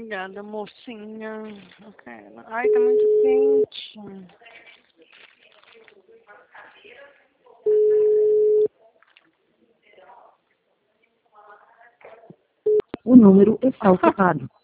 Obrigada, mocinha. Ok. Ai, tá muito quente. O número está ocupado.